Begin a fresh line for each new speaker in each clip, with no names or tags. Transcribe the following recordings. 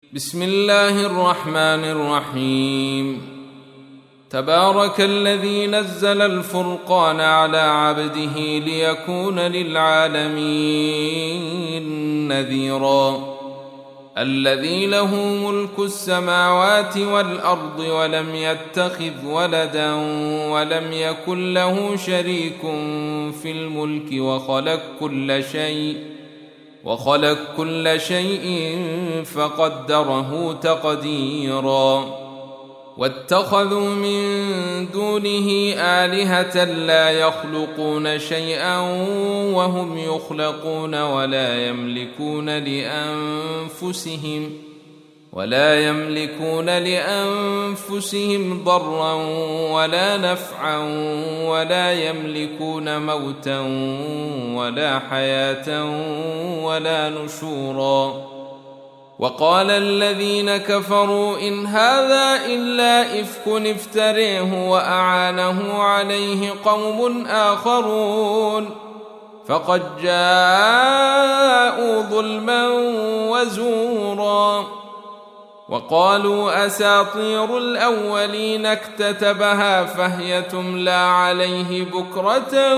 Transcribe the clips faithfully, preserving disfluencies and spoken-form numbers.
بسم الله الرحمن الرحيم. تبارك الذي نزل الفرقان على عبده ليكون للعالمين نذيرا. الذي له ملك السماوات والأرض ولم يتخذ ولدا ولم يكن له شريك في الملك وخلق كل شيء وخلق كل شيء فقدره تقديرا. واتخذوا من دونه آلهة لا يخلقون شيئا وهم يخلقون ولا يملكون لأنفسهم ولا يملكون لأنفسهم ضرا ولا نفعا ولا يملكون موتا ولا حياة ولا نشورا. وقال الذين كفروا إن هذا إلا إفك افتريه وأعانه عليه قوم آخرون فقد جاءوا ظلما وزورا. وقالوا أساطير الأولين اكتتبها فهي تملى عليه بكرة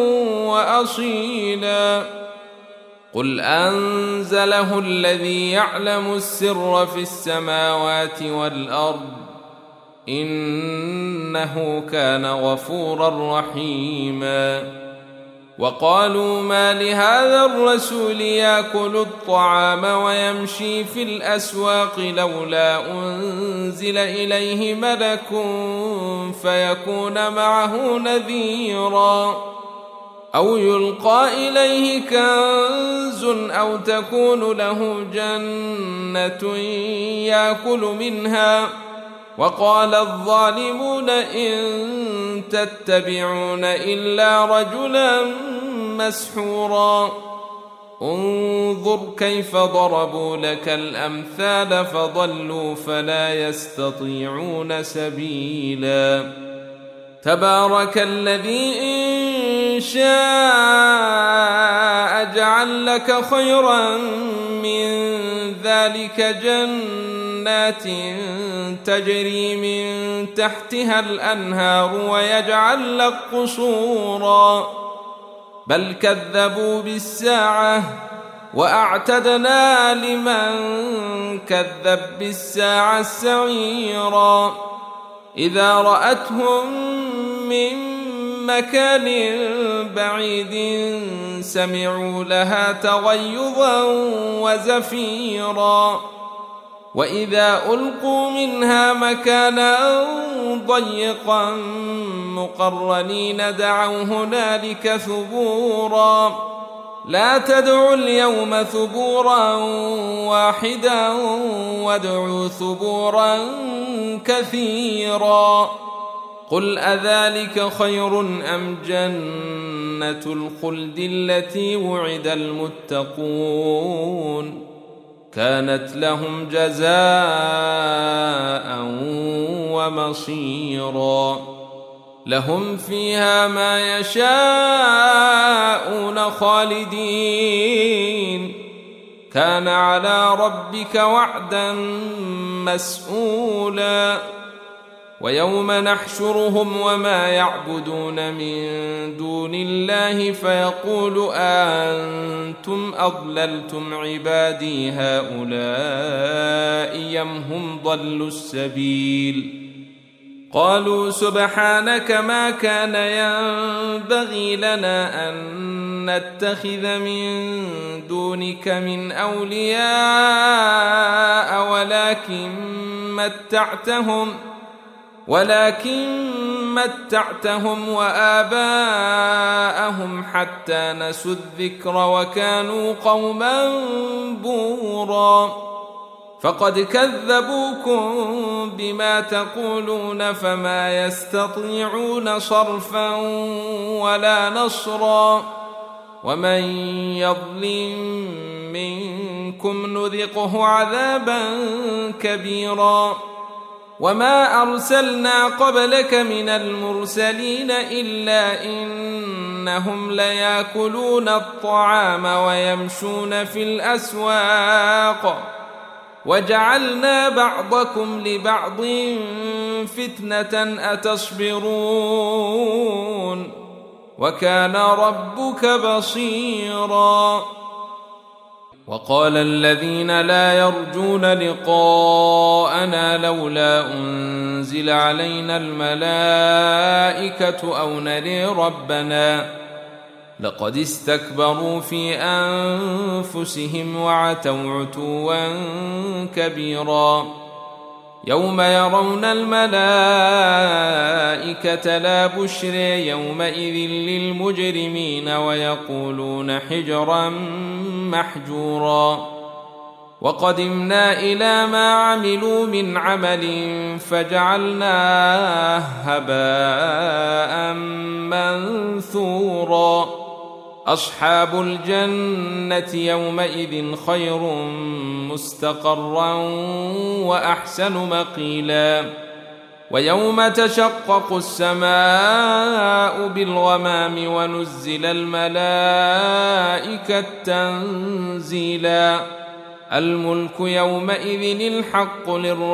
وأصيلا. قل أنزله الذي يعلم السر في السماوات والأرض إنه كان غفورا رحيما. وقالوا ما لهذا الرسول يأكل الطعام ويمشي في الأسواق لولا أنزل إليه ملك فيكون معه نذيرا أو يلقى إليه كنز أو تكون له جنة يأكل منها. وقال الظالمون إن تتبعون إلا رجلا مسحورا. انظر كيف ضربوا لك الأمثال فضلوا فلا يستطيعون سبيلا. تبارك الذي إن شاء جعل لك خيرا من ذلك جنات تجري من تحتها الأنهار ويجعل لك قصورا بل كذبوا بالساعة وأعتدنا لمن كذب بالساعة سعيرا. إذا رأتهم من مكان بعيد سمعوا لها تغيظا وزفيرا. وإذا ألقوا منها مكانا ضيقا مقرنين دعوا هنالك ثبورا. لا تدعوا اليوم ثبورا واحدا وادعوا ثبورا كثيرا. قل أذلك خير أم جنة الخلد التي وعد المتقون كانت لهم جزاء ومصيرا. لهم فيها ما يشاءون خالدين كان على ربك وعدا مسئولا. ويوم نحشرهم وما يعبدون من دون الله فيقول أنتم أضللتم عبادي هؤلاء أم هم ضلوا السبيل. قالوا سبحانك ما كان ينبغي لنا أن نتخذ من دونك من أولياء ولكن متعتهم ولكن متعتهم وآباءهم حتى نسوا الذكر وكانوا قوما بورا. فقد كذبوكم بما تقولون فما يستطيعون صرفا ولا نصرا. ومن يظلم منكم نذقه عذابا كبيرا. وما أرسلنا قبلك من المرسلين إلا إنهم ليأكلون الطعام ويمشون في الأسواق وجعلنا بعضكم لبعض فتنة أتصبرون وكان ربك بصيرا. وقال الذين لا يرجون لقاءنا لولا أنزل علينا الملائكة أو نري ربنا لقد استكبروا في أنفسهم وعتوا عتوا كبيرا. يوم يرون الملائكة لا بشر يومئذ للمجرمين ويقولون حجرا محجورا. وقدمنا إلى ما عملوا من عمل فجعلناه هباء منثورا. أصحاب الجنة يومئذ خير مستقرا وأحسن مقيلا. ويوم تشقق السماء بالغمام ونزل الملائكة تنزيلا. الملك يومئذ الحق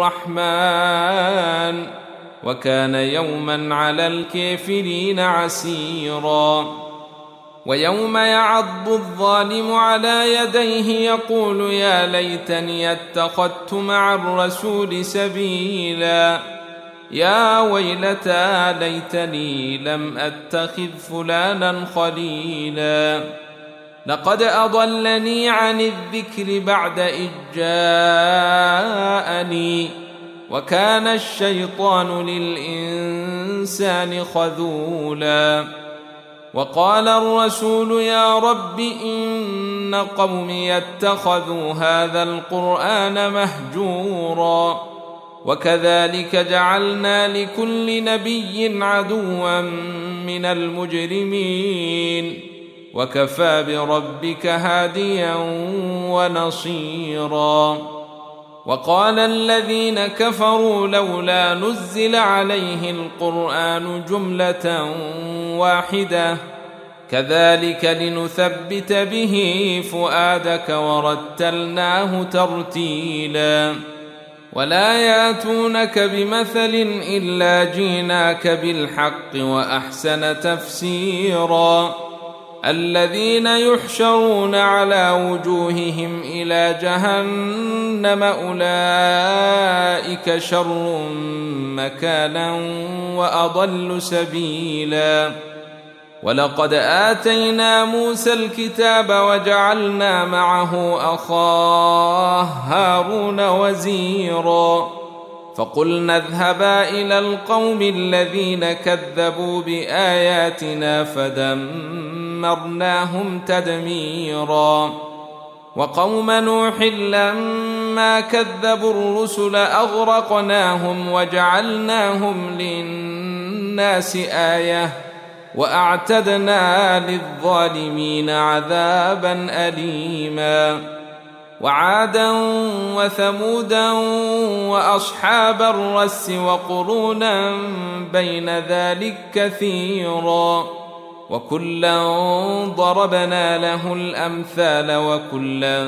للرحمن وكان يوما على الكافرين عسيرا. ويوم يعض الظالم على يديه يقول يا ليتني اتخذت مع الرسول سبيلا. يا ويلتى ليتني لم أتخذ فلانا خليلا. لقد أضلني عن الذكر بعد إذ جاءني وكان الشيطان للإنسان خذولا. وقال الرسول يا رب إن قومي اتخذوا هذا القرآن مهجورا. وكذلك جعلنا لكل نبي عدوا من المجرمين وكفى بربك هاديا ونصيرا. وقال الذين كفروا لولا نزل عليه القرآن جملة واحدة كذلك لنثبت به فؤادك ورتلناه ترتيلا. ولا يأتونك بمثل إلا جيناك بالحق وأحسن تفسيرا. الذين يحشرون على وجوههم إلى جهنم أولئك شر مكانا وأضل سبيلا. ولقد آتينا موسى الكتاب وجعلنا معه أخاه هارون وزيرا. فقلنا اذهبا إلى القوم الذين كذبوا بآياتنا فدمرناهم تدميرا. وقوم نوح لما كذبوا الرسل أغرقناهم وجعلناهم للناس آية وأعتدنا للظالمين عذابا أليما. وعادا وثمودا وأصحاب الرس وقرونا بين ذلك كثيرا. وكلا ضربنا له الأمثال وكلا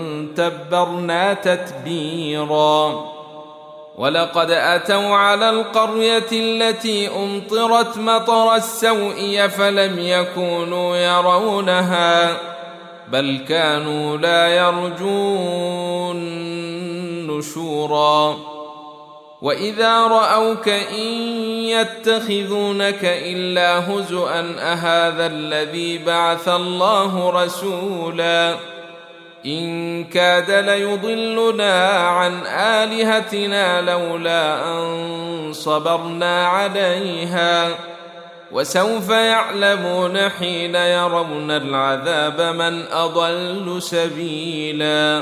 تبرنا تتبيرا. ولقد أتوا على القرية التي أمطرت مطر السوء فلم يكونوا يرونها بل كانوا لا يرجون نشورا. وإذا رأوك إن يتخذونك إلا هزؤا أهذا الذي بعث الله رسولا. إن كاد ليضلنا عن آلهتنا لولا أن صبرنا عليها وسوف يعلمون حين يرون العذاب من أضل سبيلا.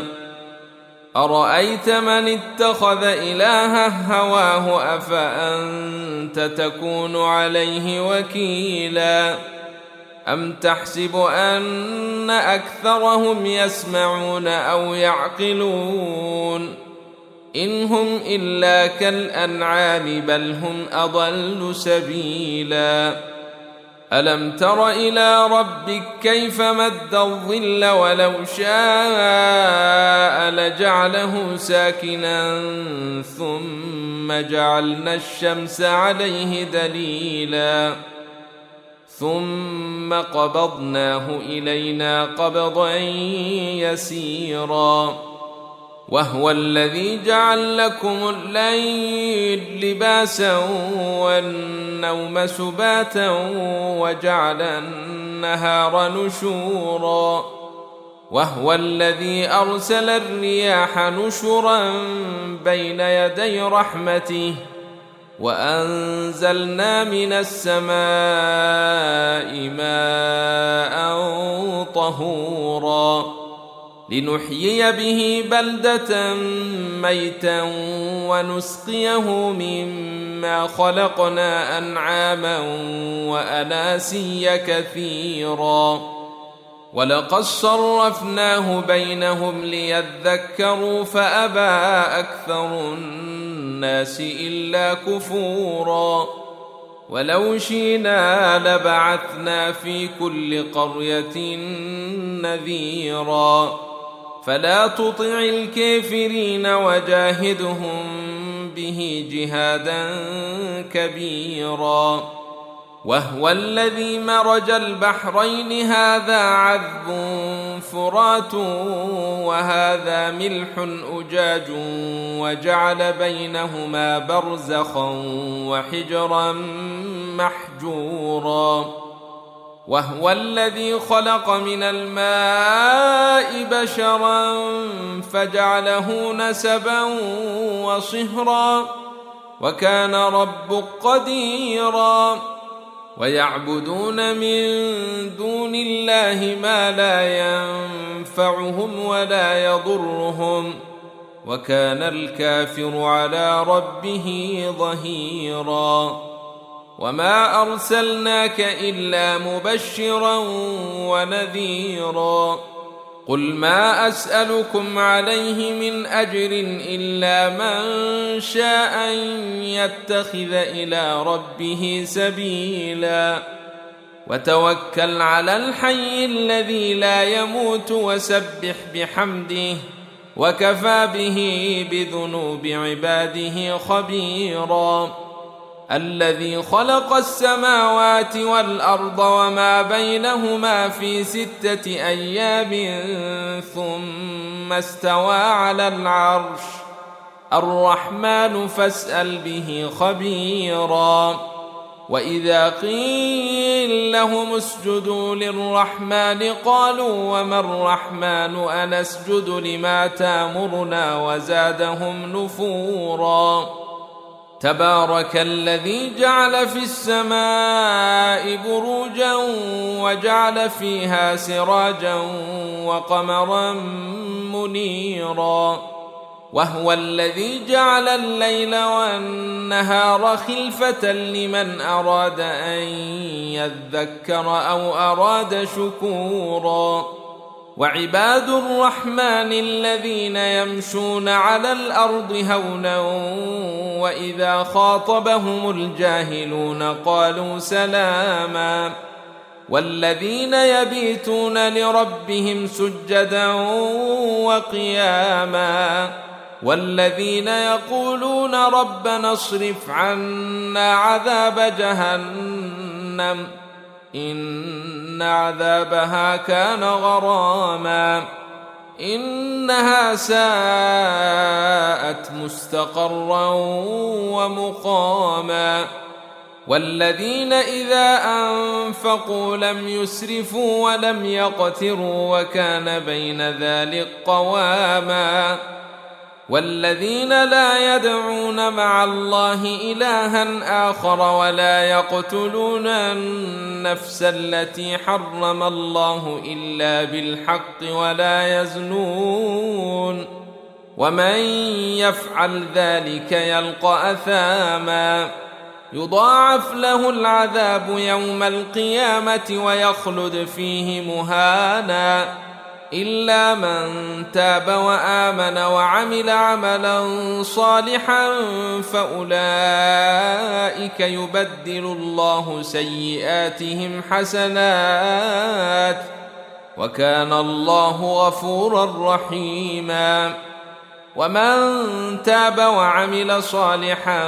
أرأيت من اتخذ إلهه هواه أفأنت تكون عليه وكيلا. أم تحسب أن أكثرهم يسمعون أو يعقلون إن هم إلا كالأنعام بل هم أضل سبيلا. ألم تر إلى ربك كيف مد الظل ولو شاء لجعله ساكنا ثم جعلنا الشمس عليه دليلا ثم قبضناه إلينا قبضا يسيرا وهو الذي جعل لكم الليل لباسا والنوم سباتا وجعل النهار نشورا وهو الذي أرسل الرياح نشرا بين يدي رحمته وأنزلنا من السماء ماء طهورا لنحيي به بلدة ميتا ونسقيه مما خلقنا أنعاما وأناسيا كثيرا ولقد صرفناه بينهم ليذكروا فأبى أكثر الناس إلا كفورا ولو شئنا لبعثنا في كل قرية نذيرا فلا تطع الكافرين وجاهدهم به جهادا كبيرا وهو الذي مرج البحرين هذا عذب فرات وهذا ملح أجاج وجعل بينهما برزخا وحجرا محجورا وهو الذي خلق من الماء بشرا فجعله نسبا وصهرا وكان ربك قديرا ويعبدون من دون الله ما لا ينفعهم ولا يضرهم وكان الكافر على ربه ظهيرا وما أرسلناك إلا مبشرا ونذيرا قل ما أسألكم عليه من أجر إلا من شاء أن يتخذ إلى ربه سبيلا وتوكل على الحي الذي لا يموت وسبح بحمده وكفى به بذنوب عباده خبيرا الذي خلق السماوات والأرض وما بينهما في ستة أيام ثم استوى على العرش الرحمن فاسأل به خبيرا وإذا قيل لهم اسجدوا للرحمن قالوا وما الرحمن أنسجد لما تأمرنا وزادهم نفورا تبارك الذي جعل في السماء بروجا وجعل فيها سراجا وقمرا منيرا وهو الذي جعل الليل والنهار خلفة لمن أراد أن يذكر أو أراد شكورا وعباد الرحمن الذين يمشون على الأرض هونا وإذا خاطبهم الجاهلون قالوا سلاما والذين يبيتون لربهم سجدا وقياما والذين يقولون ربنا اصرف عنا عذاب جهنم إن عذابها كان غراما إنها ساءت مستقرا ومقاما والذين إذا أنفقوا لم يسرفوا ولم يقتروا وكان بين ذلك قواما والذين لا يدعون مع الله إلها آخر ولا يقتلون النفس التي حرم الله إلا بالحق ولا يزنون ومن يفعل ذلك يلقى أثاما يضاعف له العذاب يوم القيامة ويخلد فيه مهانا إلا من تاب وآمن وعمل عملا صالحا فأولئك يبدل الله سيئاتهم حسنات وكان الله غفورا رحيما. ومن تاب وعمل صالحا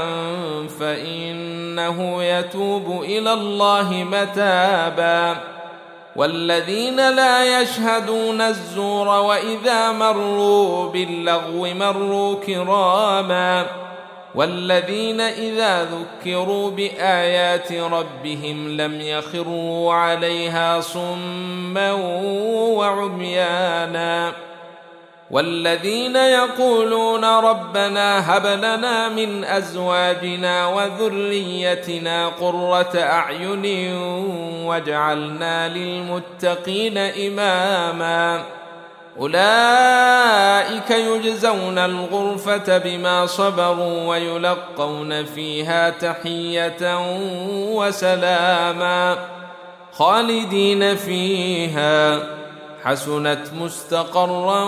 فإنه يتوب إلى الله متابا. والذين لا يشهدون الزور وإذا مروا باللغو مروا كراما. والذين إذا ذكروا بآيات ربهم لم يخروا عليها صما وعميانا. والذين يقولون ربنا هب لنا من أزواجنا وذريتنا قرة أعين واجعلنا للمتقين إماما. أولئك يجزون الغرفة بما صبروا ويلقون فيها تحية وسلاما خالدين فيها حسنت مستقرا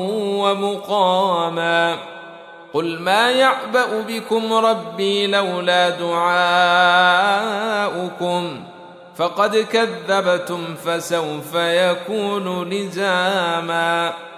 ومقاما. قل ما يعبأ بكم ربي لولا دعاؤكم فقد كذبتم فسوف يكون لزاما.